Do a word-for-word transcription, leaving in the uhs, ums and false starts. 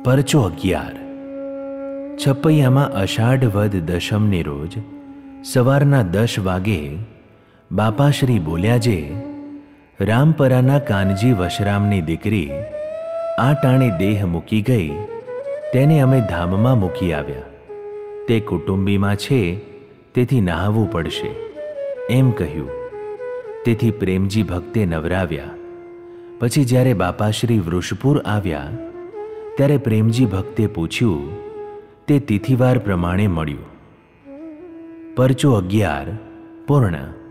પરચો અગિયાર. છપૈયામાં અષાઢ વદ દશમને રોજ સવારના દસ વાગે બાપાશ્રી બોલ્યા જે રામપરાના કાનજી વશરામની દીકરી આ ટાણે દેહ મૂકી ગઈ, તેને અમે ધામમાં મૂકી આવ્યા. તે કુટુંબીમાં છે, તેથી નહાવું પડશે એમ કહ્યું. તેથી પ્રેમજી ભક્તે નવરાવ્યા. પછી જ્યારે બાપાશ્રી વૃષપુર આવ્યા ત્યારે પ્રેમજી ભક્તે પૂછ્યું તે તિથિવાર પ્રમાણે મળ્યું. પરચો અગિયાર પૂર્ણ.